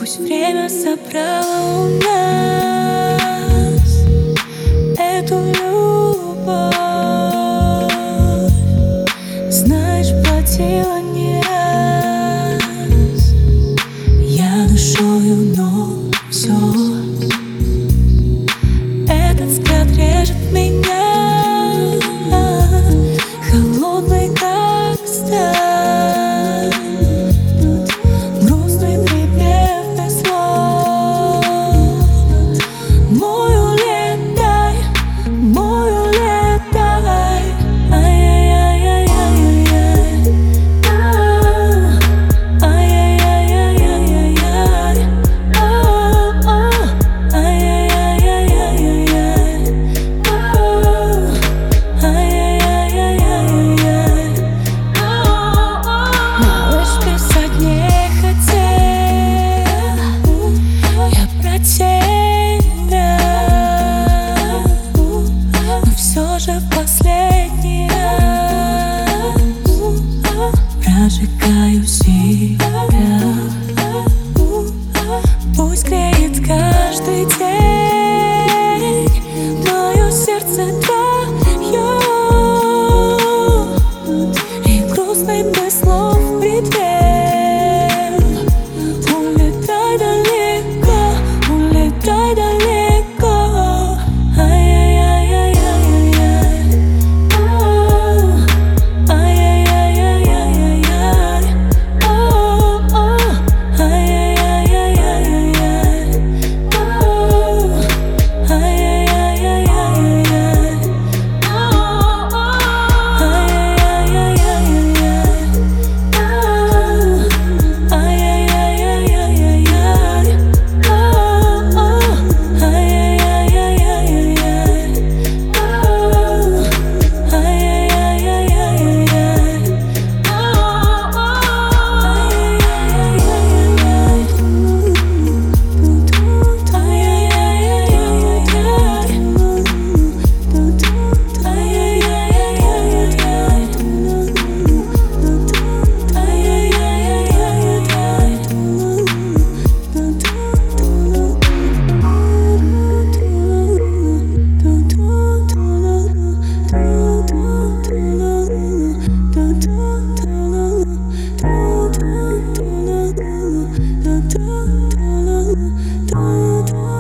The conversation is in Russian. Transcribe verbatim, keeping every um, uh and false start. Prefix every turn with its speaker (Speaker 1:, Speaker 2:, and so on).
Speaker 1: Пусть время забрало у нас эту любовь. Знаешь, платила не раз я душою, но все. Этот взгляд режет меня, холодный как сталь, грустный припев без слов. Мой улетай, мой улетай, ай-яй-яй-яй-яй-яй, ай-яй-яй-яй-яй-яй, ай-яй-яй-яй-яй-яй, ай-яй-яй-яй-яй-яй. Малыш, писать не хотел я про тебя, но все же в последний раз прожигаю себя. Пусть греет каждый день мое сердце твое, и грустный без слов предел. Улетай далеко, улетай далеко, ай-яй-яй-яй-яй-яй, ай-яй-яй-яй-яй-яй, ай-яй-яй-яй-яй-яй, do do